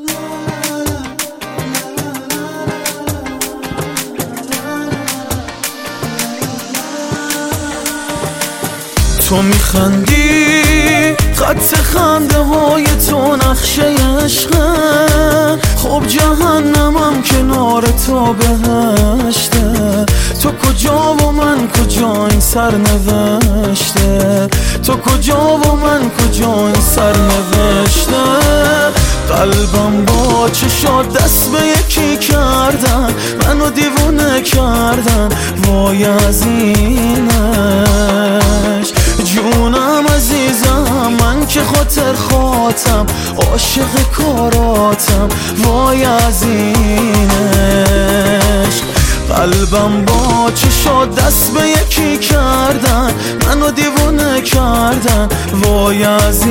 تو میخندی خط خنده های تو نقشه عشقه، خب جهنمم کنار تو بهشته. تو کجا و من کجا این سرنوشته، تو کجا و من کجا این سرنوشته. قلبم با چشات دست به یکی کردن، منو دیوونه کردن، وای از اینش. جونم عزیزم من که خاطر خاطم، عاشق کاراتم، وای از اینش. قلبم با چشات دست به یکی کردن، منو دیوونه کردن، وای از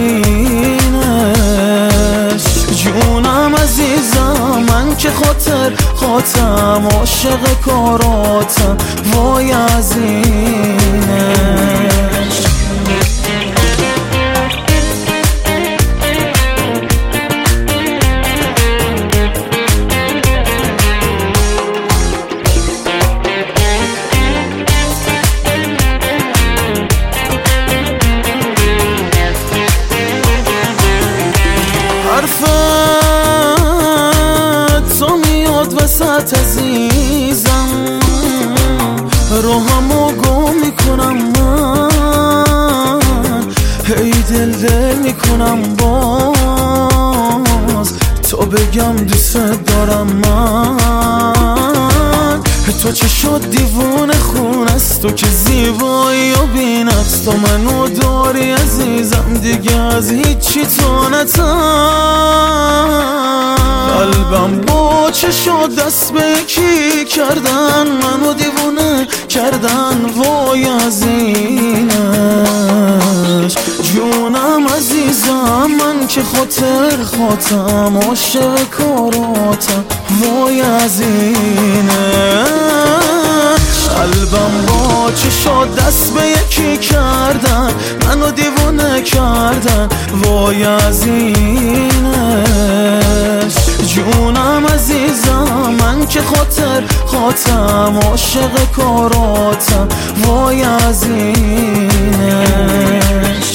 اینش. جونم عزیزم من که خاطر خاطم، عاشق کاراتم، وای از اینش. حرفت تو میاد وسط عزیزم، روحمو گم میکنم من، هی دل میکنم باز تو بگم دوست دارم من. تو چه شد دیوونه خون است، تو که زیبایی و بی‌نقص، تو منو داری عزیزم دیگه از هیچی تو نترس. قلبم با چه شد دست به یکی کردن، منو دیوونه کردن، وای از اینش. جونم عزیزم من که خاطر خاطم، عاشق کاراتم، وای از اینش. قلبم با چه شد دست به یکی کردن، منو دیوونه کردن، وای از اینش. جونم عزیزم من که خاطر خاطم، عاشق کاراتم، وای از اینش.